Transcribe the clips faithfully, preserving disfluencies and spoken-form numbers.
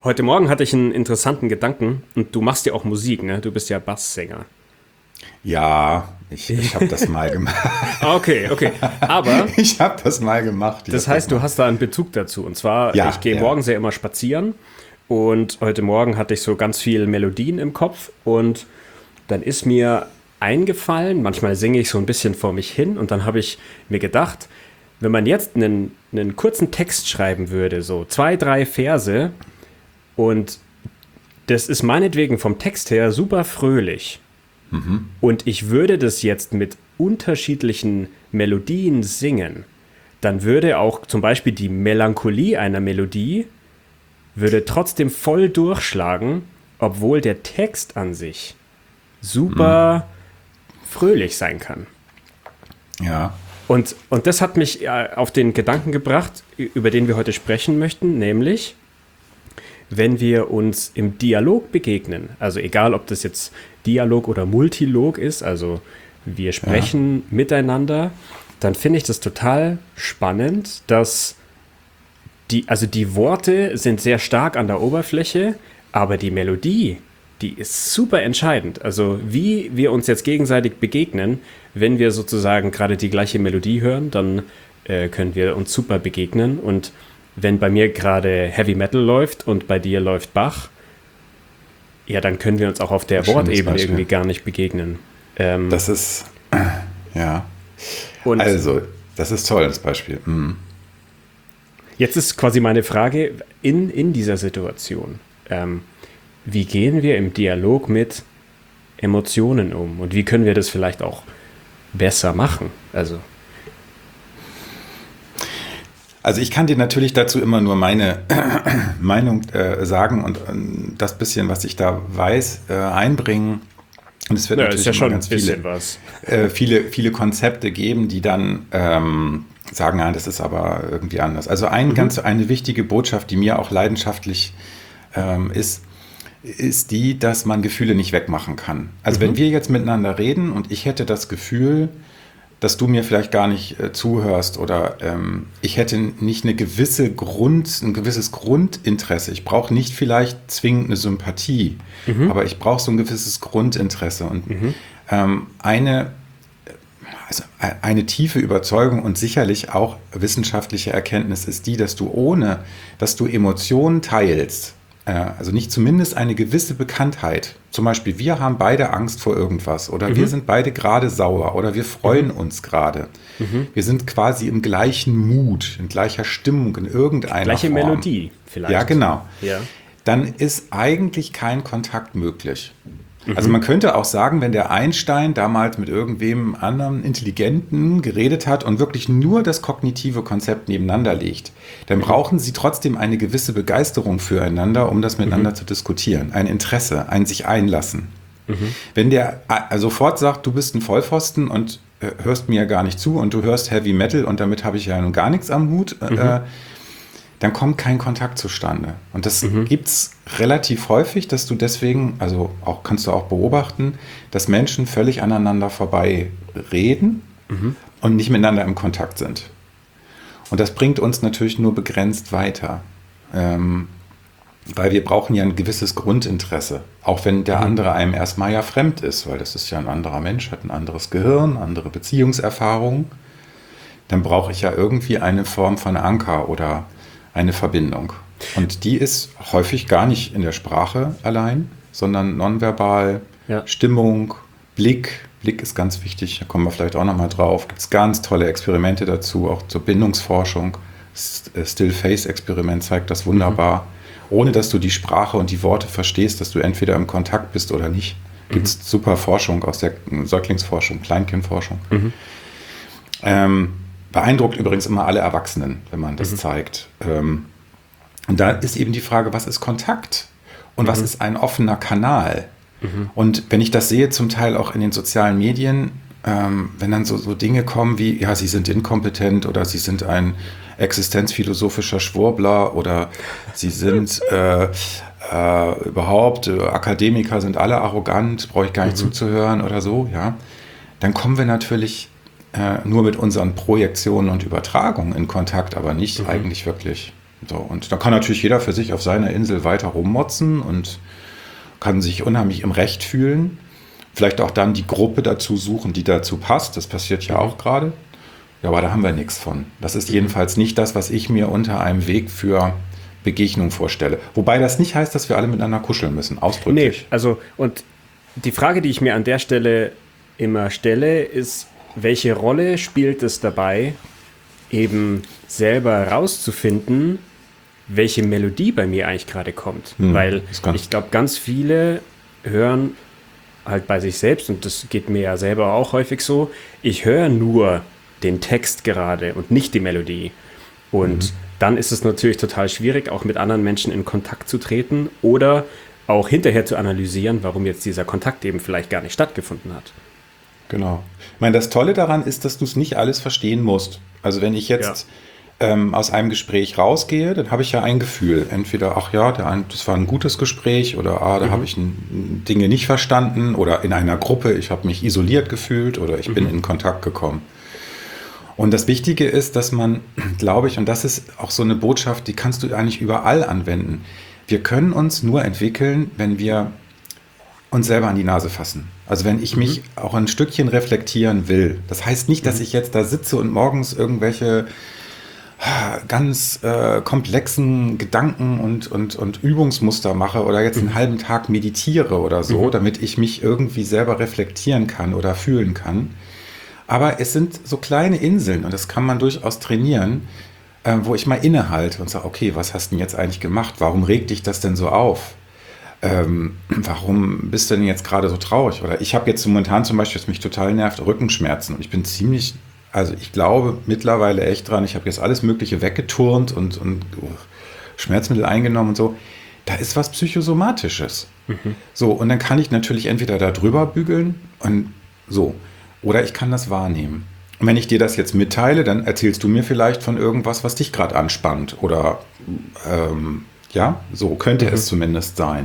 Heute Morgen hatte ich einen interessanten Gedanken und du machst ja auch Musik, ne? Du bist ja Basssänger. Ja, ich, ich habe das mal gemacht. Ah, okay, okay. Aber Ich habe das mal gemacht. Ich das habe das heißt, du mal. hast da einen Bezug dazu. Und zwar, ich Ja, gehe ja. morgens ja immer spazieren und heute Morgen hatte ich so ganz viele Melodien im Kopf und dann ist mir eingefallen, manchmal singe ich so ein bisschen vor mich hin und dann habe ich mir gedacht, wenn man jetzt einen, einen kurzen Text schreiben würde, so zwei, drei Verse und das ist meinetwegen vom Text her super fröhlich. Und ich würde das jetzt mit unterschiedlichen Melodien singen, dann würde auch zum Beispiel die Melancholie einer Melodie würde trotzdem voll durchschlagen, obwohl der Text an sich super fröhlich sein kann. Ja. Und, und das hat mich äh, auf den Gedanken gebracht, über den wir heute sprechen möchten, nämlich wenn wir uns im Dialog begegnen, also egal ob das jetzt Dialog oder Multilog ist, also wir Ja. sprechen miteinander, dann finde ich das total spannend, dass die, also die Worte sind sehr stark an der Oberfläche, aber die Melodie, die ist super entscheidend. Also wie wir uns jetzt gegenseitig begegnen, wenn wir sozusagen gerade die gleiche Melodie hören, dann äh, können wir uns super begegnen. Und wenn bei mir gerade Heavy Metal läuft und bei dir läuft Bach, ja, dann können wir uns auch auf der Schönes Wortebene Beispiel. irgendwie gar nicht begegnen. Ähm, Das ist, ja. und Also, das ist toll, das Beispiel. Mhm. jetzt ist quasi meine Frage in, in dieser Situation. Ähm, wie gehen wir im Dialog mit Emotionen um? Und wie können wir das vielleicht auch besser machen? Also, Also ich kann dir natürlich dazu immer nur meine Meinung äh, sagen und ähm, das bisschen, was ich da weiß, äh, einbringen. Und es wird ja, ist natürlich ja immer schon ein ganz bisschen viele, was. äh, viele, viele Konzepte geben, die dann ähm, sagen, nein, das ist aber irgendwie anders. Also ein, ganz, eine wichtige Botschaft, die mir auch leidenschaftlich ähm, ist, ist die, dass man Gefühle nicht wegmachen kann. Also wenn wir jetzt miteinander reden und ich hätte das Gefühl, dass du mir vielleicht gar nicht äh, zuhörst oder ähm, ich hätte nicht eine gewisse Grund, ein gewisses Grundinteresse. Ich brauche nicht vielleicht zwingend eine Sympathie, aber ich brauche so ein gewisses Grundinteresse und ähm, eine also e- eine tiefe Überzeugung und sicherlich auch wissenschaftliche Erkenntnis ist die, dass du ohne, dass du Emotionen teilst, äh, also nicht zumindest eine gewisse Bekanntheit, zum Beispiel wir haben beide Angst vor irgendwas oder wir sind beide gerade sauer oder wir freuen uns gerade. Wir sind quasi im gleichen Mut, in gleicher Stimmung, in irgendeiner Gleiche Form. Melodie vielleicht. Ja, genau. Ja. Dann ist eigentlich kein Kontakt möglich. Also man könnte auch sagen, wenn der Einstein damals mit irgendwem anderen Intelligenten geredet hat und wirklich nur das kognitive Konzept nebeneinander legt, dann brauchen sie trotzdem eine gewisse Begeisterung füreinander, um das miteinander zu diskutieren. Ein Interesse, ein sich einlassen. Wenn der äh, sofort sagt, du bist ein Vollpfosten und äh, hörst mir ja gar nicht zu und du hörst Heavy Metal und damit habe ich ja nun gar nichts am Hut, äh, dann kommt kein Kontakt zustande. Und das gibt's relativ häufig, dass du deswegen, also auch kannst du auch beobachten, dass Menschen völlig aneinander vorbei reden und nicht miteinander im Kontakt sind. Und das bringt uns natürlich nur begrenzt weiter. Ähm, weil wir brauchen ja ein gewisses Grundinteresse, auch wenn der andere einem erstmal ja fremd ist, weil das ist ja ein anderer Mensch, hat ein anderes Gehirn, andere Beziehungserfahrungen. Dann brauche ich ja irgendwie eine Form von Anker oder eine Verbindung. Und die ist häufig gar nicht in der Sprache allein, sondern nonverbal, Ja. Stimmung, Blick. Blick ist ganz wichtig, da kommen wir vielleicht auch nochmal drauf. Gibt es ganz tolle Experimente dazu, auch zur Bindungsforschung. Das Still-Face-Experiment zeigt das wunderbar. Ohne dass du die Sprache und die Worte verstehst, dass du entweder im Kontakt bist oder nicht. Gibt es super Forschung aus der Säuglingsforschung, Kleinkindforschung. Ähm, beeindruckt übrigens immer alle Erwachsenen, wenn man das zeigt. Ähm, und da ist eben die Frage, was ist Kontakt? Und was ist ein offener Kanal? Und wenn ich das sehe, zum Teil auch in den sozialen Medien, ähm, wenn dann so, so Dinge kommen wie, ja, sie sind inkompetent oder sie sind ein existenzphilosophischer Schwurbler oder sie sind äh, äh, überhaupt, äh, Akademiker sind alle arrogant, brauche ich gar nicht zuzuhören oder so, ja, dann kommen wir natürlich äh, nur mit unseren Projektionen und Übertragungen in Kontakt, aber nicht eigentlich wirklich. So, und da kann natürlich jeder für sich auf seiner Insel weiter rummotzen und kann sich unheimlich im Recht fühlen. Vielleicht auch dann die Gruppe dazu suchen, die dazu passt. Das passiert ja auch gerade. Ja, aber da haben wir nichts von. Das ist jedenfalls nicht das, was ich mir unter einem Weg für Begegnung vorstelle. Wobei das nicht heißt, dass wir alle miteinander kuscheln müssen, ausdrücklich. Nee, also und die Frage, die ich mir an der Stelle immer stelle, ist, welche Rolle spielt es dabei, eben selber rauszufinden, welche Melodie bei mir eigentlich gerade kommt? Hm, Weil ich glaube, ganz viele hören halt bei sich selbst, und das geht mir ja selber auch häufig so, ich höre nur den Text gerade und nicht die Melodie. Und mhm. dann ist es natürlich total schwierig, auch mit anderen Menschen in Kontakt zu treten oder auch hinterher zu analysieren, warum jetzt dieser Kontakt eben vielleicht gar nicht stattgefunden hat. Genau. Ich meine, das Tolle daran ist, dass du es nicht alles verstehen musst. Also wenn ich jetzt ja. ähm, aus einem Gespräch rausgehe, dann habe ich ja ein Gefühl. Entweder, ach ja, der ein, das war ein gutes Gespräch oder ah, da mhm. habe ich n, Dinge nicht verstanden oder in einer Gruppe, ich habe mich isoliert gefühlt oder ich mhm. bin in Kontakt gekommen. Und das Wichtige ist, dass man, glaube ich, und das ist auch so eine Botschaft, die kannst du eigentlich überall anwenden. Wir können uns nur entwickeln, wenn wir uns selber an die Nase fassen. Also wenn ich mich mhm. auch ein Stückchen reflektieren will. Das heißt nicht, dass ich jetzt da sitze und morgens irgendwelche ganz äh, komplexen Gedanken und, und, und Übungsmuster mache oder jetzt einen mhm. halben Tag meditiere oder so, mhm. damit ich mich irgendwie selber reflektieren kann oder fühlen kann. Aber es sind so kleine Inseln und das kann man durchaus trainieren, äh, wo ich mal innehalte und sage, okay, was hast du denn jetzt eigentlich gemacht? Warum regt dich das denn so auf? Ähm, warum bist du denn jetzt gerade so traurig? Oder ich habe jetzt momentan zum Beispiel, was mich total nervt, Rückenschmerzen. Und ich bin ziemlich, also ich glaube mittlerweile echt dran, ich habe jetzt alles Mögliche weggeturnt und, und uh, Schmerzmittel eingenommen und so. Da ist was Psychosomatisches. Mhm. So, und dann kann ich natürlich entweder da drüber bügeln und so. Oder ich kann das wahrnehmen. Und wenn ich dir das jetzt mitteile, dann erzählst du mir vielleicht von irgendwas, was dich gerade anspannt. Oder ähm, ja, so könnte mhm. es zumindest sein.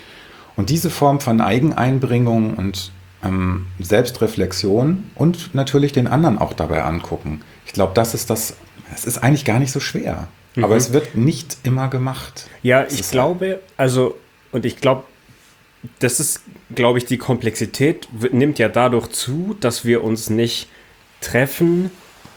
Und diese Form von Eigeneinbringung und ähm, Selbstreflexion und natürlich den anderen auch dabei angucken. Ich glaube, das ist das, es ist eigentlich gar nicht so schwer. Mhm. Aber es wird nicht immer gemacht. Ja, das ich glaube, also, und ich glaube, das ist, glaube ich, die Komplexität nimmt ja dadurch zu, dass wir uns nicht treffen,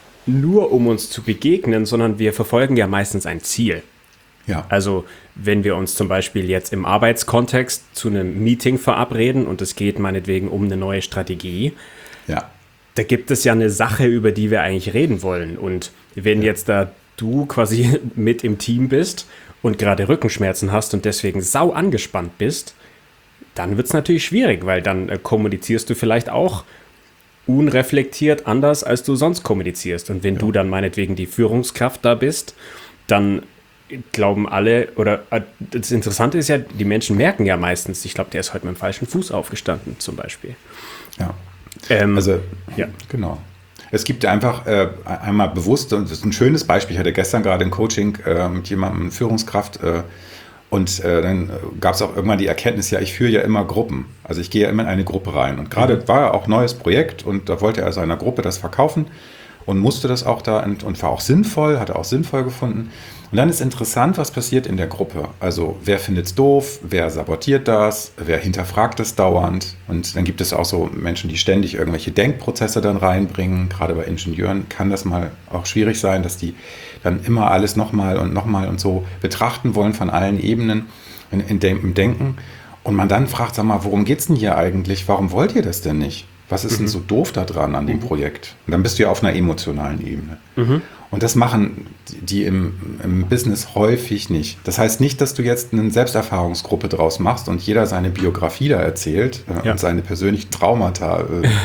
nur um uns zu begegnen, sondern wir verfolgen ja meistens ein Ziel. Ja. Also wenn wir uns zum Beispiel jetzt im Arbeitskontext zu einem Meeting verabreden und es geht meinetwegen um eine neue Strategie, ja. da gibt es ja eine Sache, über die wir eigentlich reden wollen. Und wenn ja. jetzt da du quasi mit im Team bist und gerade Rückenschmerzen hast und deswegen sau angespannt bist, dann wird es natürlich schwierig, weil dann äh, kommunizierst du vielleicht auch unreflektiert anders, als du sonst kommunizierst. Und wenn ja. du dann meinetwegen die Führungskraft da bist, dann glauben alle, oder äh, das Interessante ist ja, die Menschen merken ja meistens, ich glaube, der ist heute mit dem falschen Fuß aufgestanden zum Beispiel. Ja, ähm, also ja, genau. Es gibt einfach äh, einmal bewusst, und das ist ein schönes Beispiel, ich hatte gestern gerade ein Coaching äh, mit jemandem, Führungskraft, äh, und äh, dann gab es auch irgendwann die Erkenntnis, ja, ich führe ja immer Gruppen. Also ich gehe ja immer in eine Gruppe rein. Und gerade mhm. war ja auch ein neues Projekt und da wollte er seiner Gruppe das verkaufen und musste das auch da und, und war auch sinnvoll, hat er auch sinnvoll gefunden. Und dann ist interessant, was passiert in der Gruppe. Also wer findet es doof, wer sabotiert das, wer hinterfragt es dauernd. Und dann gibt es auch so Menschen, die ständig irgendwelche Denkprozesse dann reinbringen. Gerade bei Ingenieuren kann das mal auch schwierig sein, dass die dann immer alles nochmal und nochmal und so betrachten wollen von allen Ebenen in, in dem, im Denken. Und man dann fragt, sag mal, worum geht es denn hier eigentlich? Warum wollt ihr das denn nicht? Was ist mhm. denn so doof da dran an dem mhm. Projekt? Und dann bist du ja auf einer emotionalen Ebene. Mhm. Und das machen die im, im Business häufig nicht. Das heißt nicht, dass du jetzt eine Selbsterfahrungsgruppe draus machst und jeder seine Biografie da erzählt äh, ja. und seine persönlichen Traumata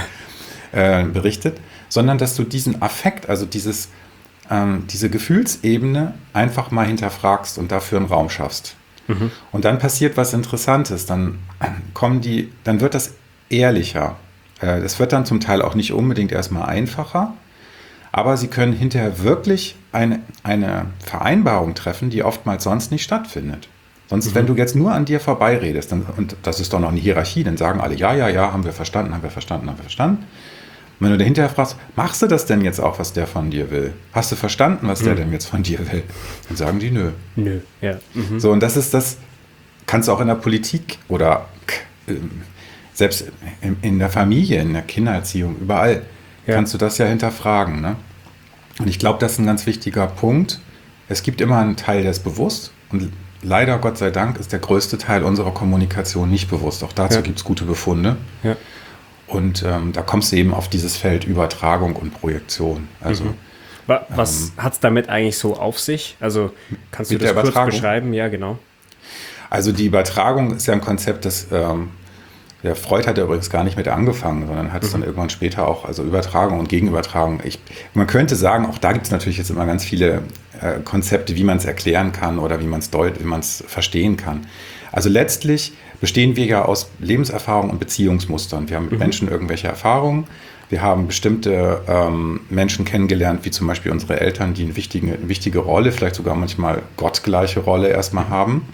äh, äh, berichtet, sondern dass du diesen Affekt, also dieses, ähm, diese Gefühlsebene einfach mal hinterfragst und dafür einen Raum schaffst. Mhm. Und dann passiert was Interessantes. Dann kommen die, dann wird das ehrlicher. Äh, das wird dann zum Teil auch nicht unbedingt erstmal einfacher. Aber sie können hinterher wirklich eine, eine Vereinbarung treffen, die oftmals sonst nicht stattfindet. Sonst, mhm. wenn du jetzt nur an dir vorbeiredest, dann, und das ist doch noch eine Hierarchie, dann sagen alle, ja, ja, ja, haben wir verstanden, haben wir verstanden, haben wir verstanden. wenn du dahinter fragst, machst du das denn jetzt auch, was der von dir will? Hast du verstanden, was mhm. der denn jetzt von dir will? Dann sagen die, nö. Nö, ja. Mhm. So, und das ist das, kannst du auch in der Politik oder äh, selbst in, in der Familie, in der Kindererziehung, überall, ja. kannst du das ja hinterfragen. Ne? Und ich glaube, das ist ein ganz wichtiger Punkt. Es gibt immer einen Teil, der ist bewusst und leider, Gott sei Dank, ist der größte Teil unserer Kommunikation nicht bewusst. Auch dazu ja. gibt es gute Befunde. Ja. Und ähm, da kommst du eben auf dieses Feld Übertragung und Projektion. Also, mhm. Was ähm, hat es damit eigentlich so auf sich? Also kannst du das kurz beschreiben? Ja, genau. Also die Übertragung ist ja ein Konzept, das ähm, der Freud hat ja übrigens gar nicht mit angefangen, sondern hat es mhm. dann irgendwann später auch, also Übertragung und Gegenübertragung. Ich, man könnte sagen, auch da gibt es natürlich jetzt immer ganz viele äh, Konzepte, wie man es erklären kann oder wie man es deut, wie man es verstehen kann. Also letztlich bestehen wir ja aus Lebenserfahrung und Beziehungsmustern. Wir haben mit mhm. Menschen irgendwelche Erfahrungen. Wir haben bestimmte ähm, Menschen kennengelernt, wie zum Beispiel unsere Eltern, die eine wichtige, eine wichtige Rolle, vielleicht sogar manchmal gottgleiche Rolle erstmal haben.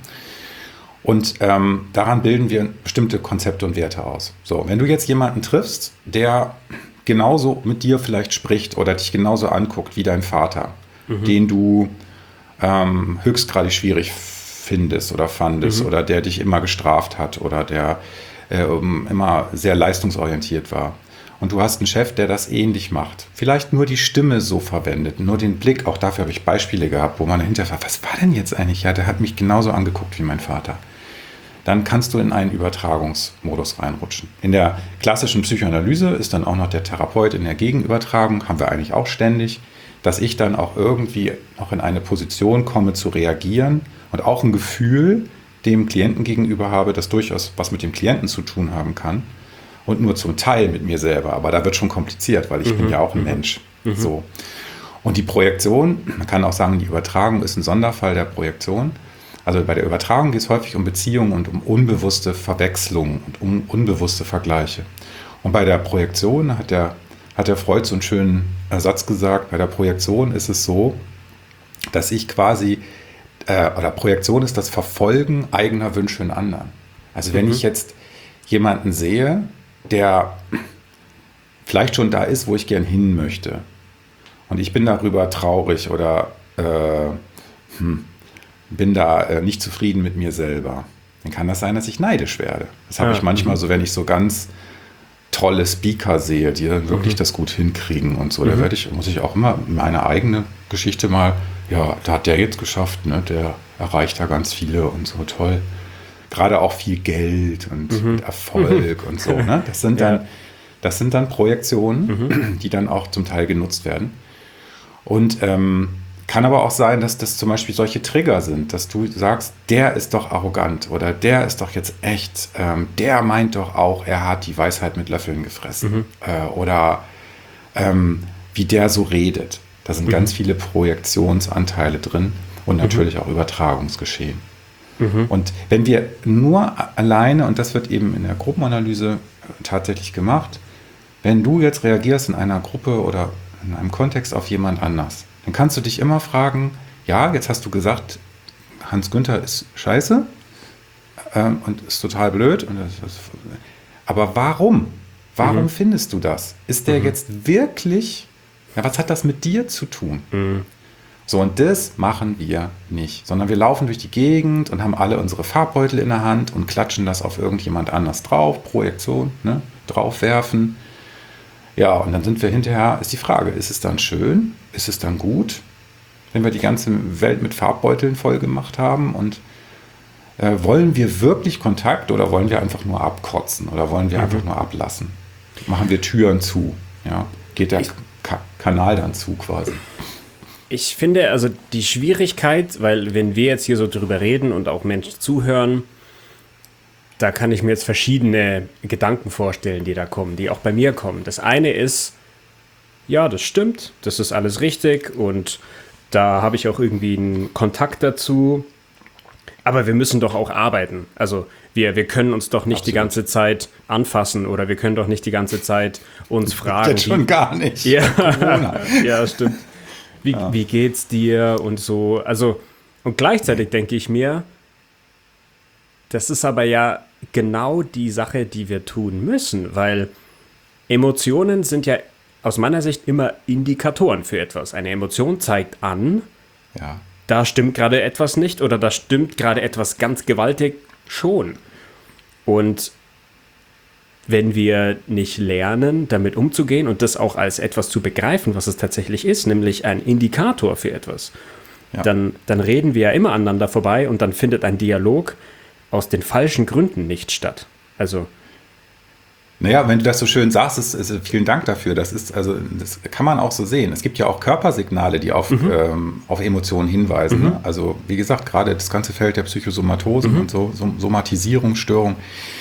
Und ähm, daran bilden wir bestimmte Konzepte und Werte aus. So, wenn du jetzt jemanden triffst, der genauso mit dir vielleicht spricht oder dich genauso anguckt wie dein Vater, mhm. den du ähm, höchstgradig schwierig findest oder fandest mhm. oder der dich immer gestraft hat oder der äh, immer sehr leistungsorientiert war. Und du hast einen Chef, der das ähnlich macht. Vielleicht nur die Stimme so verwendet, nur den Blick. Auch dafür habe ich Beispiele gehabt, wo man hinterher fragt, was war denn jetzt eigentlich? Ja, der hat mich genauso angeguckt wie mein Vater. Dann kannst du in einen Übertragungsmodus reinrutschen. In der klassischen Psychoanalyse ist dann auch noch der Therapeut in der Gegenübertragung, haben wir eigentlich auch ständig, dass ich dann auch irgendwie noch in eine Position komme zu reagieren und auch ein Gefühl dem Klienten gegenüber habe, das durchaus was mit dem Klienten zu tun haben kann und nur zum Teil mit mir selber. Aber da wird schon kompliziert, weil ich mhm. bin ja auch ein mhm. Mensch. Mhm. So. Und die Projektion, man kann auch sagen, die Übertragung ist ein Sonderfall der Projektion. Also bei der Übertragung geht es häufig um Beziehungen und um unbewusste Verwechslungen und um unbewusste Vergleiche. Und bei der Projektion hat der, hat der Freud so einen schönen Satz gesagt, bei der Projektion ist es so, dass ich quasi, äh, oder Projektion ist das Verfolgen eigener Wünsche in anderen. Also wenn mhm. ich jetzt jemanden sehe, der vielleicht schon da ist, wo ich gern hin möchte und ich bin darüber traurig oder äh, hm, bin da äh, nicht zufrieden mit mir selber, dann kann das sein, dass ich neidisch werde. Das habe ja, ich manchmal so, wenn ich so ganz tolle Speaker sehe, die dann wirklich mhm. das gut hinkriegen und so. Mhm. Da werde ich, muss ich auch immer meine eigene Geschichte mal, ja, da hat der jetzt geschafft, ne? Der erreicht da ganz viele und so toll. Gerade auch viel Geld und, mhm. und Erfolg mhm. und so. Ne? Das sind dann, ja. das sind dann Projektionen, mhm. die dann auch zum Teil genutzt werden. Und ähm, kann aber auch sein, dass das zum Beispiel solche Trigger sind, dass du sagst, der ist doch arrogant oder der ist doch jetzt echt, ähm, der meint doch auch, er hat die Weisheit mit Löffeln gefressen. Mhm. Äh, oder ähm, wie der so redet. Da sind mhm. ganz viele Projektionsanteile drin und natürlich mhm. auch Übertragungsgeschehen. Mhm. Und wenn wir nur alleine, und das wird eben in der Gruppenanalyse tatsächlich gemacht, wenn du jetzt reagierst in einer Gruppe oder in einem Kontext auf jemand anders, dann kannst du dich immer fragen, ja, jetzt hast du gesagt, Hans Günther ist scheiße ähm, und ist total blöd. Und das ist, aber warum? Warum mhm. findest du das? Ist der mhm. jetzt wirklich, ja, was hat das mit dir zu tun? Mhm. So, und das machen wir nicht, sondern wir laufen durch die Gegend und haben alle unsere Farbbeutel in der Hand und klatschen das auf irgendjemand anders drauf, Projektion, ne, draufwerfen. Ja, und dann sind wir hinterher, ist die Frage, ist es dann schön, ist es dann gut, wenn wir die ganze Welt mit Farbbeuteln voll gemacht haben und äh, wollen wir wirklich Kontakt oder wollen wir einfach nur abkotzen oder wollen wir mhm. einfach nur ablassen? Machen wir Türen zu, ja, geht der Ka- Kanal dann zu quasi. Ich finde also die Schwierigkeit, weil wenn wir jetzt hier so drüber reden und auch Menschen zuhören, da kann ich mir jetzt verschiedene Gedanken vorstellen, die da kommen, die auch bei mir kommen. Das eine ist, ja, das stimmt, das ist alles richtig und da habe ich auch irgendwie einen Kontakt dazu, aber wir müssen doch auch arbeiten. Also wir, wir können uns doch nicht Absolut. Die ganze Zeit anfassen oder wir können doch nicht die ganze Zeit uns fragen. Jetzt schon wie, gar nicht. Ja, ja, stimmt. Wie, ja. wie geht's dir und so. Also, und gleichzeitig denke ich mir, das ist aber ja genau die Sache, die wir tun müssen, weil Emotionen sind ja aus meiner Sicht immer Indikatoren für etwas. Eine Emotion zeigt an, Ja. da stimmt gerade etwas nicht oder da stimmt gerade etwas ganz gewaltig schon. Und wenn wir nicht lernen, damit umzugehen und das auch als etwas zu begreifen, was es tatsächlich ist, nämlich ein Indikator für etwas, ja. dann, dann reden wir ja immer aneinander vorbei und dann findet ein Dialog aus den falschen Gründen nicht statt. Also Naja, wenn du das so schön sagst, ist, ist, vielen Dank dafür. Das ist, also, das kann man auch so sehen. Es gibt ja auch Körpersignale, die auf, mhm. ähm, auf Emotionen hinweisen. Mhm. Ne? Also, wie gesagt, gerade das ganze Feld der Psychosomatose mhm. und so, so Somatisierungsstörung.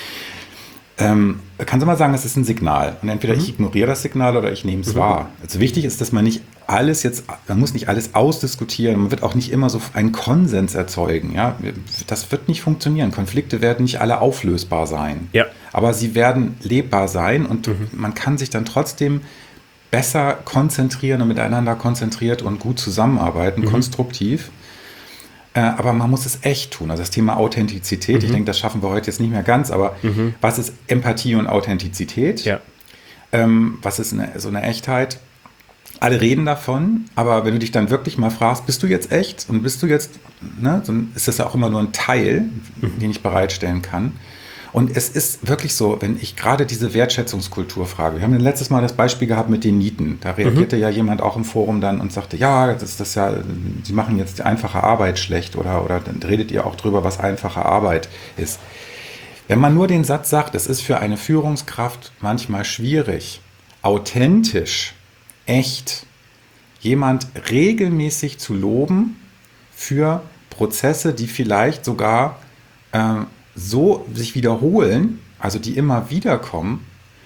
Ähm, kannst du mal sagen, es ist ein Signal. Und entweder mhm. ich ignoriere das Signal oder ich nehme es mhm. wahr. Also wichtig ist, dass man nicht alles jetzt, man muss nicht alles ausdiskutieren. Man wird auch nicht immer so einen Konsens erzeugen. Ja? Das wird nicht funktionieren. Konflikte werden nicht alle auflösbar sein. Ja. Aber sie werden lebbar sein und mhm. man kann sich dann trotzdem besser konzentrieren und miteinander konzentriert und gut zusammenarbeiten, mhm. konstruktiv. Äh, aber man muss es echt tun. Also das Thema Authentizität, mhm. ich denke, das schaffen wir heute jetzt nicht mehr ganz, aber mhm. was ist Empathie und Authentizität? Ja. Ähm, was ist eine, so eine Echtheit? Alle reden davon, aber wenn du dich dann wirklich mal fragst, bist du jetzt echt und bist du jetzt, ne, dann ist das ja auch immer nur ein Teil, mhm. den ich bereitstellen kann. Und es ist wirklich so, wenn ich gerade diese Wertschätzungskultur frage, wir haben letztes Mal das Beispiel gehabt mit den Nieten, da reagierte mhm. ja jemand auch im Forum dann und sagte, ja, das ist das ja, Sie machen jetzt die einfache Arbeit schlecht oder, oder dann redet ihr auch drüber, was einfache Arbeit ist. Wenn man nur den Satz sagt, es ist für eine Führungskraft manchmal schwierig, authentisch, echt, jemand regelmäßig zu loben für Prozesse, die vielleicht sogar äh, so sich wiederholen, also die immer wieder kommen,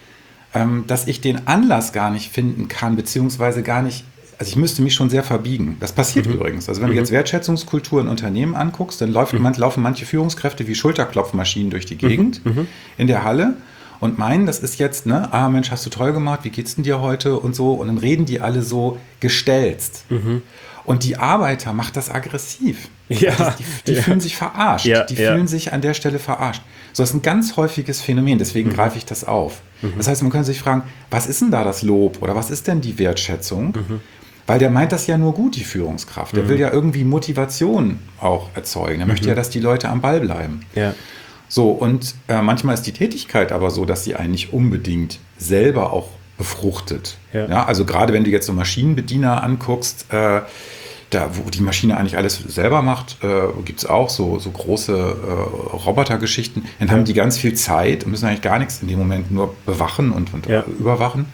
ähm, dass ich den Anlass gar nicht finden kann, beziehungsweise gar nicht, also ich müsste mich schon sehr verbiegen. Das passiert mhm. übrigens. Also wenn mhm. du jetzt Wertschätzungskultur in Unternehmen anguckst, dann läuft, mhm. man, laufen manche Führungskräfte wie Schulterklopfmaschinen durch die Gegend mhm. in der Halle und meinen, das ist jetzt, ne, ah Mensch, hast du toll gemacht, wie geht's denn dir heute und so, und dann reden die alle so gestelzt. Mhm. Und die Arbeiter macht das aggressiv. Ja, das, die die ja. fühlen sich verarscht. Ja, die ja. fühlen sich an der Stelle verarscht. So, das ist ein ganz häufiges Phänomen, deswegen mhm. greife ich das auf. Mhm. Das heißt, man könnte sich fragen, was ist denn da das Lob oder was ist denn die Wertschätzung? Mhm. Weil der meint das ja nur gut, die Führungskraft. Der mhm. will ja irgendwie Motivation auch erzeugen. Er mhm. möchte ja, dass die Leute am Ball bleiben. Ja. So, und äh, manchmal ist die Tätigkeit aber so, dass sie einen nicht unbedingt selber auch befruchtet. Ja. Ja, also gerade wenn du jetzt so Maschinenbediener anguckst, äh, da, wo die Maschine eigentlich alles selber macht, äh, gibt es auch so, so große äh, Robotergeschichten. Dann ja. haben die ganz viel Zeit und müssen eigentlich gar nichts in dem Moment nur bewachen und, und ja. überwachen.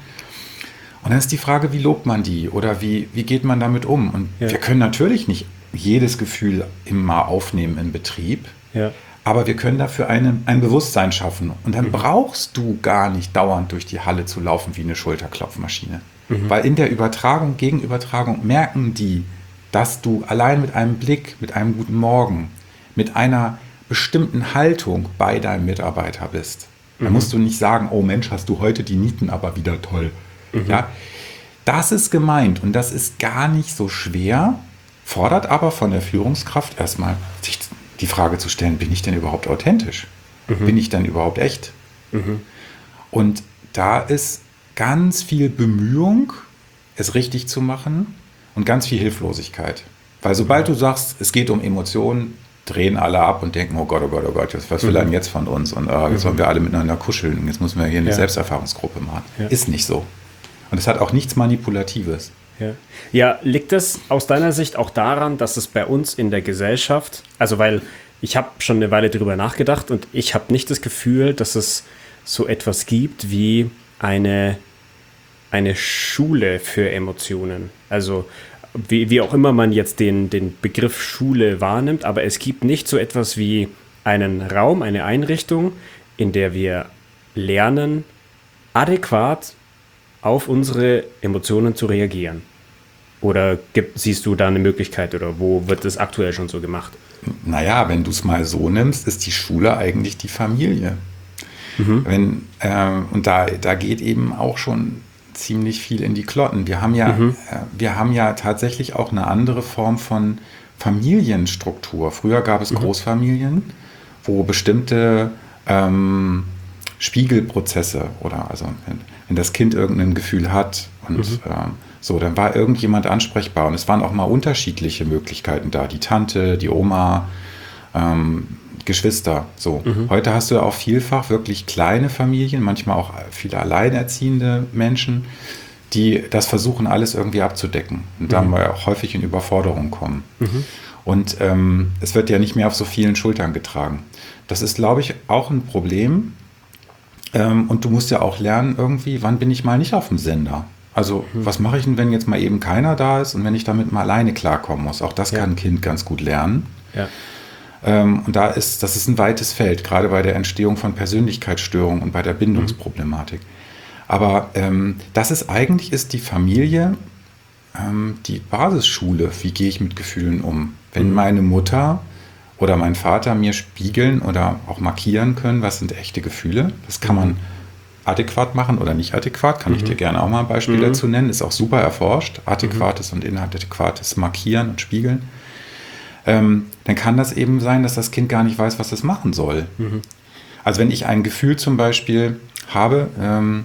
Und dann ist die Frage, wie lobt man die oder wie, wie geht man damit um? Und ja. wir können natürlich nicht jedes Gefühl immer aufnehmen im Betrieb, ja. aber wir können dafür eine, ein Bewusstsein schaffen. Und dann mhm. brauchst du gar nicht dauernd durch die Halle zu laufen wie eine Schulterklopfmaschine. Mhm. Weil in der Übertragung, Gegenübertragung merken die, dass du allein mit einem Blick, mit einem guten Morgen, mit einer bestimmten Haltung bei deinem Mitarbeiter bist. Mhm. Da musst du nicht sagen, oh Mensch, hast du heute die Nieten aber wieder toll. Mhm. Ja, das ist gemeint und das ist gar nicht so schwer, fordert aber von der Führungskraft erstmal sich die Frage zu stellen, bin ich denn überhaupt authentisch? Mhm. Bin ich denn überhaupt echt? Mhm. Und da ist ganz viel Bemühung, es richtig zu machen und ganz viel Hilflosigkeit. Weil sobald du sagst, es geht um Emotionen, drehen alle ab und denken, oh Gott, oh Gott, oh Gott, was will er denn jetzt von uns? Und äh, jetzt wollen wir alle miteinander kuscheln und jetzt müssen wir hier eine ja. Selbsterfahrungsgruppe machen. Ja. Ist nicht so. Und es hat auch nichts Manipulatives. Ja. ja, liegt es aus deiner Sicht auch daran, dass es bei uns in der Gesellschaft, also weil ich habe schon eine Weile darüber nachgedacht und ich habe nicht das Gefühl, dass es so etwas gibt wie eine, eine Schule für Emotionen. Also wie, wie auch immer man jetzt den, den Begriff Schule wahrnimmt, aber es gibt nicht so etwas wie einen Raum, eine Einrichtung, in der wir lernen, adäquat auf unsere Emotionen zu reagieren. Oder gibt, siehst du da eine Möglichkeit oder wo wird das aktuell schon so gemacht? Naja, wenn du es mal so nimmst, ist die Schule eigentlich die Familie. Mhm. Wenn, äh, und da, da geht eben auch schon ziemlich viel in die Klotten. Wir haben ja, mhm. äh, wir haben ja tatsächlich auch eine andere Form von Familienstruktur. Früher gab es mhm. Großfamilien, wo bestimmte ähm, Spiegelprozesse oder also wenn, wenn das Kind irgendein Gefühl hat und mhm. ähm, so, dann war irgendjemand ansprechbar und es waren auch mal unterschiedliche Möglichkeiten da. Die Tante, die Oma, ähm, Geschwister. So. Mhm. Heute hast du ja auch vielfach wirklich kleine Familien, manchmal auch viele alleinerziehende Menschen, die das versuchen, alles irgendwie abzudecken und mhm. dann auch häufig in Überforderung kommen. Mhm. Und ähm, es wird ja nicht mehr auf so vielen Schultern getragen. Das ist, glaube ich, auch ein Problem. Ähm, und du musst ja auch lernen irgendwie, wann bin ich mal nicht auf dem Sender? Also mhm. was mache ich denn, wenn jetzt mal eben keiner da ist und wenn ich damit mal alleine klarkommen muss? Auch das ja. kann ein Kind ganz gut lernen. Ja. Ähm, und da ist, das ist ein weites Feld, gerade bei der Entstehung von Persönlichkeitsstörungen und bei der Bindungsproblematik. Mhm. Aber ähm, das ist eigentlich ist die Familie ähm, die Basisschule. Wie gehe ich mit Gefühlen um? Wenn mhm. meine Mutter oder mein Vater mir spiegeln oder auch markieren können, was sind echte Gefühle, das kann man adäquat machen oder nicht adäquat, kann mhm. ich dir gerne auch mal ein Beispiel mhm. dazu nennen, ist auch super erforscht, adäquates mhm. und inadäquates Markieren und Spiegeln. Ähm, dann kann das eben sein, dass das Kind gar nicht weiß, was es machen soll. Mhm. Also wenn ich ein Gefühl zum Beispiel habe, ähm,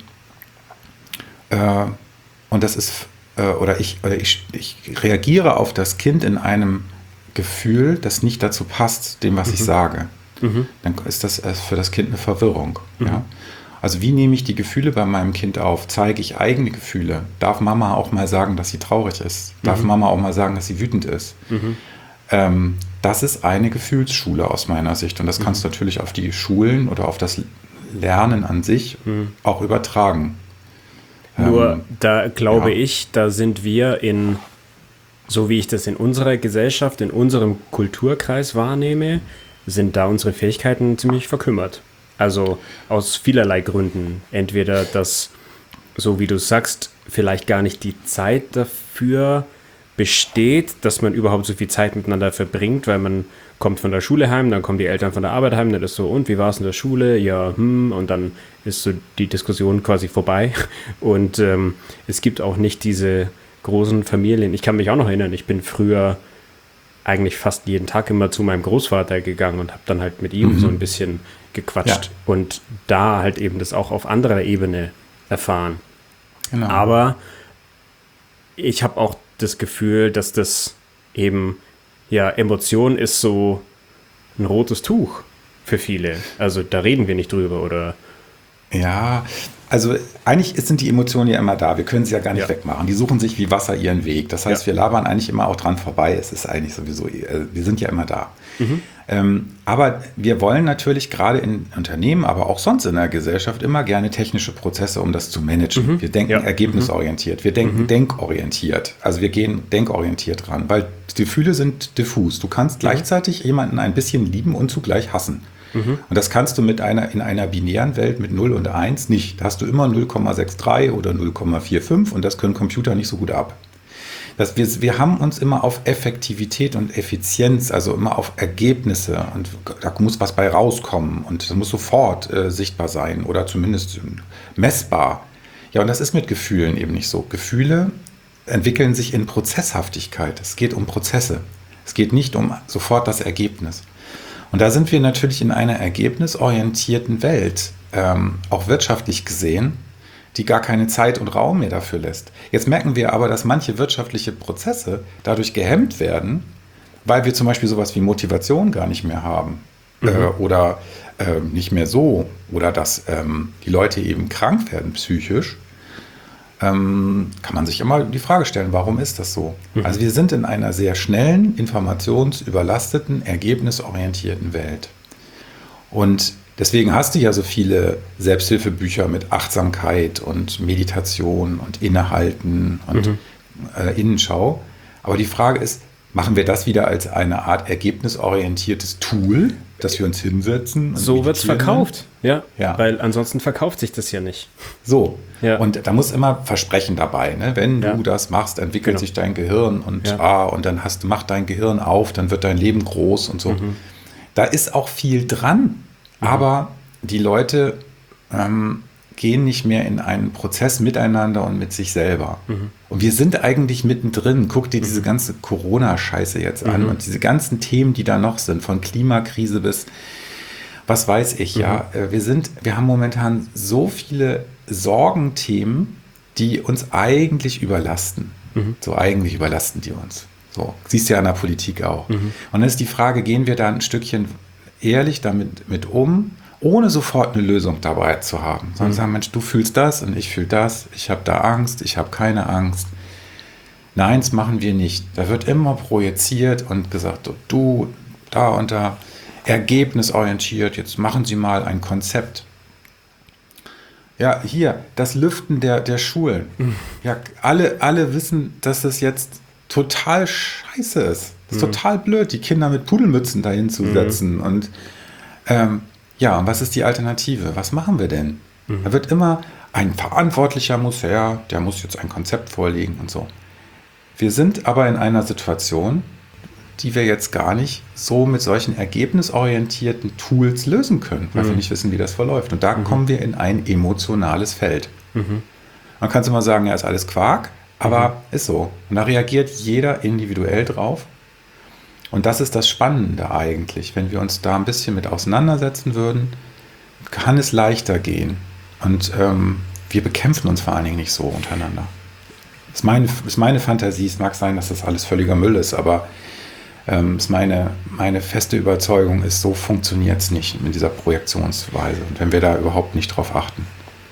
äh, und das ist, äh, oder, ich, oder ich, ich reagiere auf das Kind in einem Gefühl, das nicht dazu passt, dem, was mhm. ich sage, mhm. dann ist das für das Kind eine Verwirrung. Mhm. Ja? Also wie nehme ich die Gefühle bei meinem Kind auf? Zeige ich eigene Gefühle? Darf Mama auch mal sagen, dass sie traurig ist? Darf mhm. Mama auch mal sagen, dass sie wütend ist? Mhm. Ähm, das ist eine Gefühlsschule aus meiner Sicht. Und das mhm. kannst du natürlich auf die Schulen oder auf das Lernen an sich mhm. auch übertragen. Nur ähm, da glaube ja. ich, da sind wir in, so wie ich das in unserer Gesellschaft, in unserem Kulturkreis wahrnehme, sind da unsere Fähigkeiten ziemlich verkümmert. Also aus vielerlei Gründen. Entweder, dass, so wie du sagst, vielleicht gar nicht die Zeit dafür besteht, dass man überhaupt so viel Zeit miteinander verbringt, weil man kommt von der Schule heim, dann kommen die Eltern von der Arbeit heim, dann ist so, und wie war es in der Schule? Ja, hm, und dann ist so die Diskussion quasi vorbei. Und ähm, es gibt auch nicht diese großen Familien. Ich kann mich auch noch erinnern, ich bin früher eigentlich fast jeden Tag immer zu meinem Großvater gegangen und habe dann halt mit ihm mhm. so ein bisschen gequatscht ja. und da halt eben das auch auf anderer Ebene erfahren. Genau. Aber ich habe auch das Gefühl, dass das eben, ja, Emotion ist so ein rotes Tuch für viele. Also da reden wir nicht drüber, oder? Ja, also eigentlich sind die Emotionen ja immer da. Wir können sie ja gar nicht ja. wegmachen. Die suchen sich wie Wasser ihren Weg. Das heißt, ja. wir labern eigentlich immer auch dran vorbei. Es ist eigentlich sowieso, wir sind ja immer da. Mhm. Ähm, aber wir wollen natürlich gerade in Unternehmen, aber auch sonst in der Gesellschaft immer gerne technische Prozesse, um das zu managen. Mhm. Wir denken ja. ergebnisorientiert, wir denken mhm. denkorientiert. Also wir gehen denkorientiert ran, weil Gefühle sind diffus. Du kannst mhm. gleichzeitig jemanden ein bisschen lieben und zugleich hassen. Mhm. Und das kannst du mit einer, in einer binären Welt mit null und eins nicht. Da hast du immer null Komma sechsundsechzig oder null Komma fünfundvierzig und das können Computer nicht so gut ab. Das, wir, wir haben uns immer auf Effektivität und Effizienz, also immer auf Ergebnisse, und da muss was bei rauskommen und das muss sofort äh, sichtbar sein oder zumindest messbar. Ja, und das ist mit Gefühlen eben nicht so. Gefühle entwickeln sich in Prozesshaftigkeit. Es geht um Prozesse. Es geht nicht um sofort das Ergebnis. Und da sind wir natürlich in einer ergebnisorientierten Welt, ähm, auch wirtschaftlich gesehen, die gar keine Zeit und Raum mehr dafür lässt. Jetzt merken wir aber, dass manche wirtschaftliche Prozesse dadurch gehemmt werden, weil wir zum Beispiel sowas wie Motivation gar nicht mehr haben mhm. äh, oder äh, nicht mehr so, oder dass ähm, die Leute eben krank werden psychisch, ähm, kann man sich immer die Frage stellen, warum ist das so? Mhm. Also wir sind in einer sehr schnellen, informationsüberlasteten, ergebnisorientierten Welt. Und deswegen hast du ja so viele Selbsthilfebücher mit Achtsamkeit und Meditation und Innehalten und mhm. äh, Innenschau. Aber die Frage ist, machen wir das wieder als eine Art ergebnisorientiertes Tool, dass wir uns hinsetzen? Und so wird es verkauft, ja, ja, weil ansonsten verkauft sich das ja nicht. So, ja. Und da muss immer Versprechen dabei. Ne? Wenn ja. du das machst, entwickelt genau. sich dein Gehirn und, ja. ah, und dann hast, macht dein Gehirn auf, dann wird dein Leben groß und so. Mhm. Da ist auch viel dran. Mhm. Aber die Leute ähm, gehen nicht mehr in einen Prozess miteinander und mit sich selber. Mhm. Und wir sind eigentlich mittendrin. Guck dir mhm. diese ganze Corona-Scheiße jetzt an mhm. und diese ganzen Themen, die da noch sind, von Klimakrise bis was weiß ich, mhm. ja. Wir sind, wir haben momentan so viele Sorgenthemen, die uns eigentlich überlasten. Mhm. So eigentlich überlasten die uns. So, siehst du ja an der Politik auch. Mhm. Und dann ist die Frage, gehen wir da ein Stückchen ehrlich damit mit um, ohne sofort eine Lösung dabei zu haben. Sondern mhm. sagen, Mensch, du fühlst das und ich fühle das, ich habe da Angst, ich habe keine Angst. Nein, das machen wir nicht. Da wird immer projiziert und gesagt, du, da und da, ergebnisorientiert, jetzt machen Sie mal ein Konzept. Ja, hier, das Lüften der, der Schulen. Mhm. Ja, alle, alle wissen, dass das jetzt total scheiße ist. Das ist mhm. total blöd, die Kinder mit Pudelmützen dahin zu setzen. Mhm. Und ähm, ja, und was ist die Alternative? Was machen wir denn? Mhm. Da wird immer, ein Verantwortlicher muss her, der muss jetzt ein Konzept vorlegen und so. Wir sind aber in einer Situation, die wir jetzt gar nicht so mit solchen ergebnisorientierten Tools lösen können, weil mhm. wir nicht wissen, wie das verläuft. Und da mhm. kommen wir in ein emotionales Feld. Mhm. Man kann immer sagen, ja, ist alles Quark, aber mhm. ist so. Und da reagiert jeder individuell drauf. Und das ist das Spannende eigentlich. Wenn wir uns da ein bisschen mit auseinandersetzen würden, kann es leichter gehen. Und ähm, wir bekämpfen uns vor allen Dingen nicht so untereinander. Das ist meine, ist meine Fantasie. Es mag sein, dass das alles völliger Müll ist, aber ähm, ist meine, meine feste Überzeugung ist, so funktioniert es nicht mit dieser Projektionsweise. Und wenn wir da überhaupt nicht drauf achten.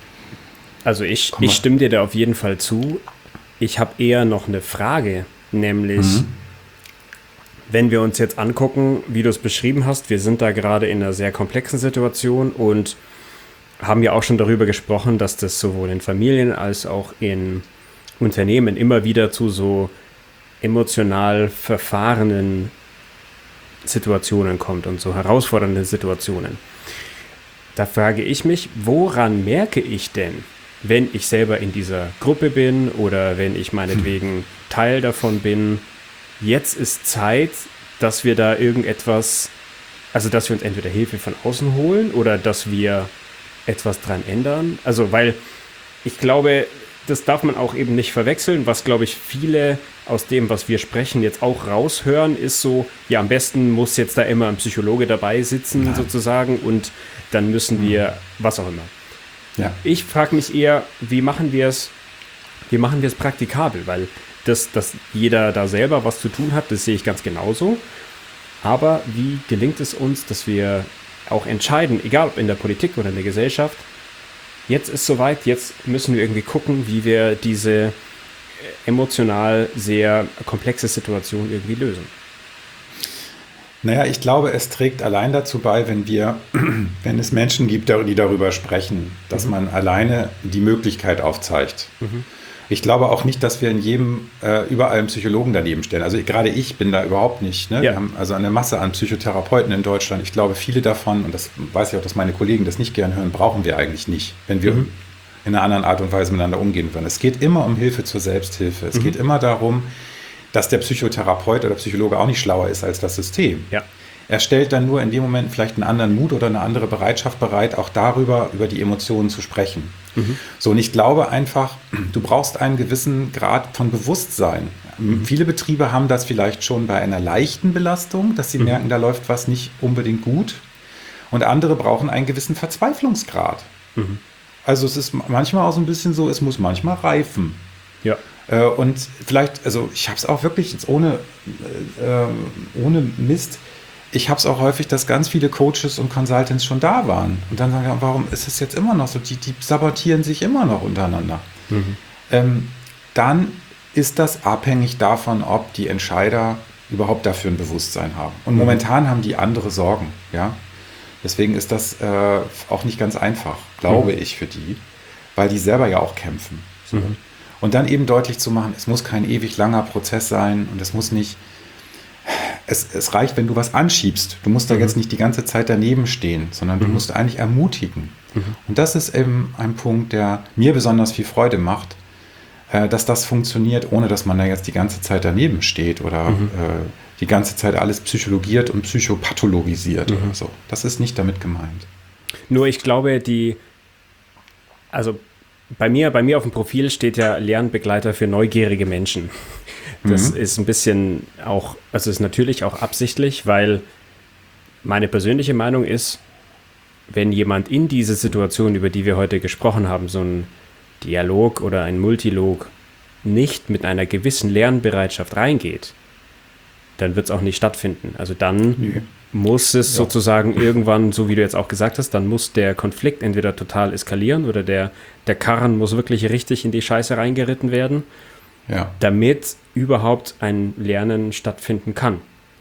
Also ich, ich stimme dir da auf jeden Fall zu. Ich habe eher noch eine Frage, nämlich, mhm. wenn wir uns jetzt angucken, wie du es beschrieben hast, wir sind da gerade in einer sehr komplexen Situation und haben ja auch schon darüber gesprochen, dass das sowohl in Familien als auch in Unternehmen immer wieder zu so emotional verfahrenen Situationen kommt und so herausfordernden Situationen. Da frage ich mich, woran merke ich denn, wenn ich selber in dieser Gruppe bin oder wenn ich meinetwegen Teil davon bin, jetzt ist Zeit, dass wir da irgendetwas, also dass wir uns entweder Hilfe von außen holen oder dass wir etwas dran ändern. Also weil ich glaube, das darf man auch eben nicht verwechseln. Was, glaube ich, viele aus dem, was wir sprechen, jetzt auch raushören, ist so, ja, am besten muss jetzt da immer ein Psychologe dabei sitzen, Nein. sozusagen, und dann müssen wir, mhm. was auch immer. Ja. Ich frage mich eher, wie machen wir es, wie machen wir es praktikabel? Weil das, dass jeder da selber was zu tun hat, das sehe ich ganz genauso. Aber wie gelingt es uns, dass wir auch entscheiden, egal ob in der Politik oder in der Gesellschaft, jetzt ist soweit, jetzt müssen wir irgendwie gucken, wie wir diese emotional sehr komplexe Situation irgendwie lösen. Naja, ich glaube, es trägt allein dazu bei, wenn wir, wenn es Menschen gibt, die darüber sprechen, dass mhm. man alleine die Möglichkeit aufzeigt. Mhm. Ich glaube auch nicht, dass wir in jedem, äh, überall einen Psychologen daneben stellen. Also gerade ich bin da überhaupt nicht. Ne? Ja. Wir haben also eine Masse an Psychotherapeuten in Deutschland. Ich glaube, viele davon, und das weiß ich auch, dass meine Kollegen das nicht gern hören, brauchen wir eigentlich nicht, wenn wir mhm. in einer anderen Art und Weise miteinander umgehen würden. Es geht immer um Hilfe zur Selbsthilfe. Es mhm. geht immer darum, dass der Psychotherapeut oder Psychologe auch nicht schlauer ist als das System. Ja. Er stellt dann nur in dem Moment vielleicht einen anderen Mut oder eine andere Bereitschaft bereit, auch darüber, über die Emotionen zu sprechen. Mhm. So, und ich glaube einfach, du brauchst einen gewissen Grad von Bewusstsein. Mhm. Viele Betriebe haben das vielleicht schon bei einer leichten Belastung, dass sie mhm. merken, da läuft was nicht unbedingt gut. Und andere brauchen einen gewissen Verzweiflungsgrad. Mhm. Also es ist manchmal auch so ein bisschen so, es muss manchmal reifen. Ja. Äh, und vielleicht, also ich habe es auch wirklich jetzt ohne, äh, ohne Mist, ich habe es auch häufig, dass ganz viele Coaches und Consultants schon da waren. Und dann sagen, warum ist es jetzt immer noch so? Die, die sabotieren sich immer noch untereinander. Mhm. Ähm, dann ist das abhängig davon, ob die Entscheider überhaupt dafür ein Bewusstsein haben. Und mhm. momentan haben die andere Sorgen. Ja? Deswegen ist das äh, auch nicht ganz einfach, glaube mhm. ich, für die, weil die selber ja auch kämpfen. So. Mhm. Und dann eben deutlich zu machen, es muss kein ewig langer Prozess sein und es muss nicht, es, es reicht, wenn du was anschiebst. Du musst da mhm. jetzt nicht die ganze Zeit daneben stehen, sondern du mhm. musst eigentlich ermutigen. Mhm. Und das ist eben ein Punkt, der mir besonders viel Freude macht, äh, dass das funktioniert, ohne dass man da jetzt die ganze Zeit daneben steht oder mhm. äh, die ganze Zeit alles psychologiert und psychopathologisiert mhm. oder so. Das ist nicht damit gemeint. Nur ich glaube, die, also bei mir, bei mir auf dem Profil steht ja Lernbegleiter für neugierige Menschen. Das mhm. ist ein bisschen auch, also ist natürlich auch absichtlich, weil meine persönliche Meinung ist, wenn jemand in diese Situation, über die wir heute gesprochen haben, so ein Dialog oder ein Multilog nicht mit einer gewissen Lernbereitschaft reingeht, dann wird es auch nicht stattfinden. Also dann nee. muss es ja. sozusagen irgendwann, so wie du jetzt auch gesagt hast, dann muss der Konflikt entweder total eskalieren oder der, der Karren muss wirklich richtig in die Scheiße reingeritten werden, ja. damit überhaupt ein Lernen stattfinden kann.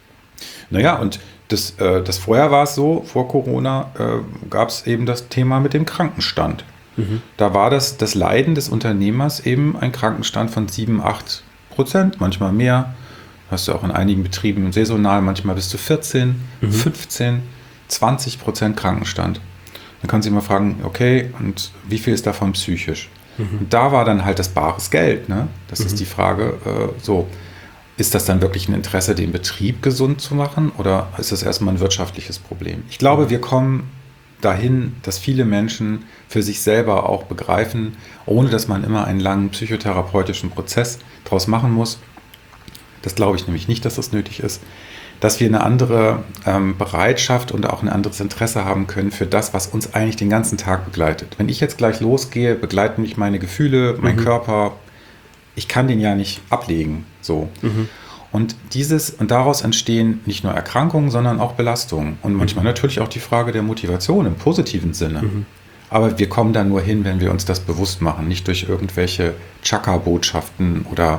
Naja, und das, äh, das vorher war es so, vor Corona äh, gab es eben das Thema mit dem Krankenstand. Mhm. Da war das, das Leiden des Unternehmers eben ein Krankenstand von sieben, acht Prozent, manchmal mehr. Hast du auch in einigen Betrieben saisonal, manchmal bis zu vierzehn, mhm. fünfzehn, zwanzig Prozent Krankenstand. Dann kann sich mal fragen, okay, und wie viel ist davon psychisch? Mhm. Und da war dann halt das bares Geld. Ne? Das mhm. ist die Frage, äh, so, ist das dann wirklich ein Interesse, den Betrieb gesund zu machen oder ist das erstmal ein wirtschaftliches Problem? Ich glaube, wir kommen dahin, dass viele Menschen für sich selber auch begreifen, ohne dass man immer einen langen psychotherapeutischen Prozess draus machen muss. Das glaube ich nämlich nicht, dass das nötig ist, dass wir eine andere ähm, Bereitschaft und auch ein anderes Interesse haben können für das, was uns eigentlich den ganzen Tag begleitet. Wenn ich jetzt gleich losgehe, begleiten mich meine Gefühle, mein mhm. Körper. Ich kann den ja nicht ablegen. So. Mhm. Und dieses, und daraus entstehen nicht nur Erkrankungen, sondern auch Belastungen. Und manchmal mhm. natürlich auch die Frage der Motivation im positiven Sinne. Mhm. Aber wir kommen da nur hin, wenn wir uns das bewusst machen, nicht durch irgendwelche Chakra-Botschaften oder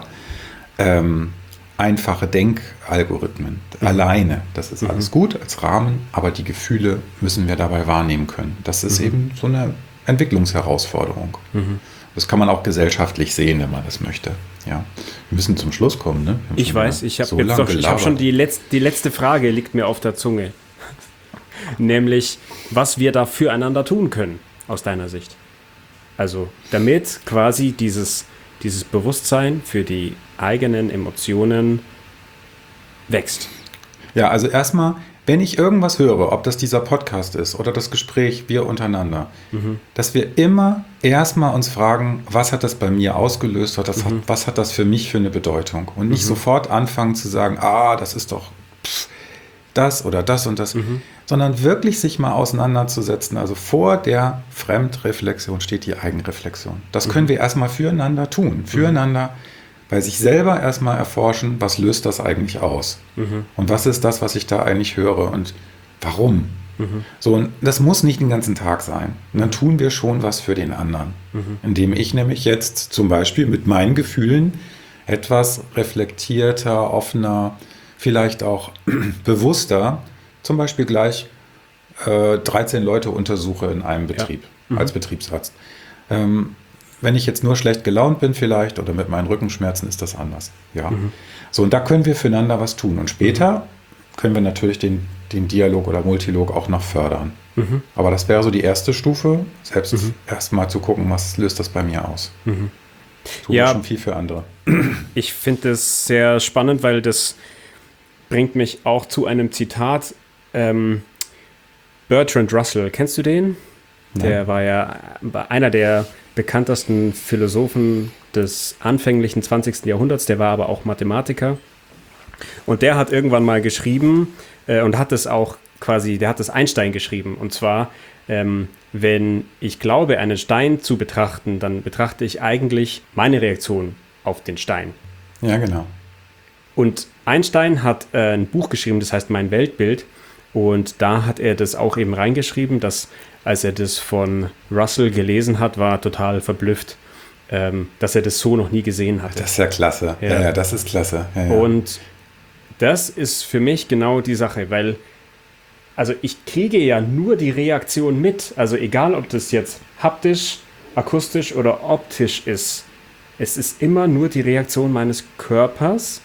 ähm, einfache Denkalgorithmen. Mhm. Alleine. Das ist mhm. alles gut als Rahmen, aber die Gefühle müssen wir dabei wahrnehmen können. Das ist mhm. eben so eine Entwicklungsherausforderung. Mhm. Das kann man auch gesellschaftlich sehen, wenn man das möchte. Ja. Wir müssen zum Schluss kommen. Ne? Ich weiß, ich habe so hab schon die, Letz-, die letzte Frage liegt mir auf der Zunge. Nämlich, was wir da füreinander tun können, aus deiner Sicht. Also, damit quasi dieses, dieses Bewusstsein für die eigenen Emotionen wächst. Ja, also erstmal, wenn ich irgendwas höre, ob das dieser Podcast ist oder das Gespräch wir untereinander, mhm. dass wir immer erstmal uns fragen, was hat das bei mir ausgelöst, was, das mhm. hat, was hat das für mich für eine Bedeutung? Und nicht mhm. sofort anfangen zu sagen, ah, das ist doch pff, das oder das und das, mhm. sondern wirklich sich mal auseinanderzusetzen. Also vor der Fremdreflexion steht die Eigenreflexion. Das mhm. können wir erstmal füreinander tun, füreinander bei sich selber erstmal erforschen, was löst das eigentlich aus? Mhm. Und was ist das, was ich da eigentlich höre und warum? Mhm. So, und das muss nicht den ganzen Tag sein. Und dann tun wir schon was für den anderen. Mhm. Indem ich nämlich jetzt zum Beispiel mit meinen Gefühlen etwas reflektierter, offener, vielleicht auch bewusster, zum Beispiel gleich äh, dreizehn Leute untersuche in einem Betrieb, ja. mhm. als Betriebsarzt. Ähm, Wenn ich jetzt nur schlecht gelaunt bin vielleicht oder mit meinen Rückenschmerzen, ist das anders. Ja. Mhm. So, und da können wir füreinander was tun. Und später mhm. können wir natürlich den, den Dialog oder Multilog auch noch fördern. Mhm. Aber das wäre so die erste Stufe, selbst mhm. erst mal zu gucken, was löst das bei mir aus. Mhm. Tun ja, wir schon viel für andere. Ich finde das sehr spannend, weil das bringt mich auch zu einem Zitat. Ähm, Bertrand Russell, kennst du den? Nein. Der war ja einer der bekanntesten Philosophen des anfänglichen zwanzigsten Jahrhunderts, der war aber auch Mathematiker. Und der hat irgendwann mal geschrieben, äh, und hat es auch quasi, der hat es Einstein geschrieben. Und zwar, ähm, wenn ich glaube, einen Stein zu betrachten, dann betrachte ich eigentlich meine Reaktion auf den Stein. Ja, genau. Und Einstein hat äh, ein Buch geschrieben, das heißt Mein Weltbild. Und da hat er das auch eben reingeschrieben, dass als er das von Russell gelesen hat, war total verblüfft, ähm, dass er das so noch nie gesehen hatte. Das ist ja klasse. Ja, ja, ja das ist klasse. Ja, ja. Und das ist für mich genau die Sache, weil also ich kriege ja nur die Reaktion mit, also egal, ob das jetzt haptisch, akustisch oder optisch ist, es ist immer nur die Reaktion meines Körpers,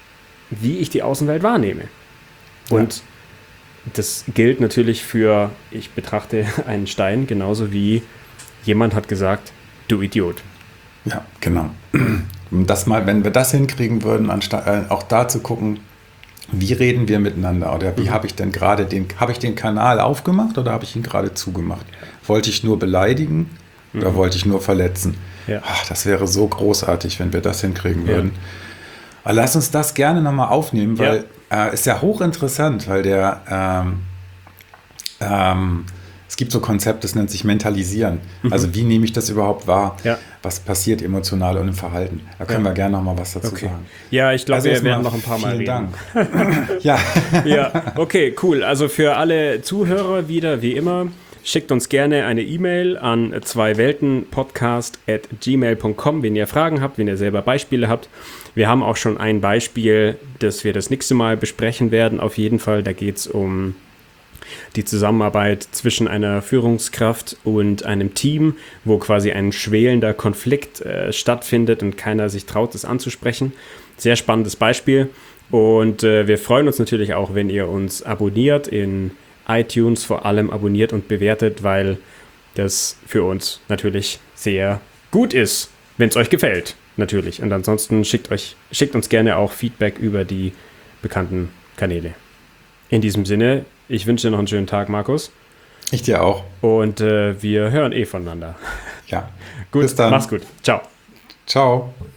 wie ich die Außenwelt wahrnehme. Und ja. Das gilt natürlich für, ich betrachte einen Stein genauso wie jemand hat gesagt, du Idiot. Ja, genau. Das mal, wenn wir das hinkriegen würden, anstatt äh, auch da zu gucken, wie reden wir miteinander oder wie mhm. habe ich denn gerade den, habe ich den Kanal aufgemacht oder habe ich ihn gerade zugemacht? Wollte ich nur beleidigen mhm. oder wollte ich nur verletzen? Ja. Ach, das wäre so großartig, wenn wir das hinkriegen würden. Ja. Aber lass uns das gerne nochmal aufnehmen, weil ja. äh, ist ja hochinteressant, weil der ähm, ähm, es gibt so Konzepte, das nennt sich Mentalisieren. Mhm. Also wie nehme ich das überhaupt wahr? Ja. Was passiert emotional und im Verhalten? Da können ja. wir gerne noch mal was dazu okay. sagen. Ja, ich glaube, also wir werden noch ein paar Mal reden. Dank. ja. ja, okay, cool. Also für alle Zuhörer wieder, wie immer, schickt uns gerne eine E-Mail an zweiweltenpodcast at gmail punkt com, wenn ihr Fragen habt, wenn ihr selber Beispiele habt. Wir haben auch schon ein Beispiel, das wir das nächste Mal besprechen werden, auf jeden Fall. Da geht es um die Zusammenarbeit zwischen einer Führungskraft und einem Team, wo quasi ein schwelender Konflikt äh, stattfindet und keiner sich traut, das anzusprechen. Sehr spannendes Beispiel. Und äh, wir freuen uns natürlich auch, wenn ihr uns abonniert, in iTunes vor allem abonniert und bewertet, weil das für uns natürlich sehr gut ist, wenn es euch gefällt, natürlich. Und ansonsten schickt, euch, schickt uns gerne auch Feedback über die bekannten Kanäle. In diesem Sinne, ich wünsche dir noch einen schönen Tag, Markus. Ich dir auch. Und äh, wir hören eh voneinander. Ja. Gut, bis dann. Mach's gut. Ciao. Ciao.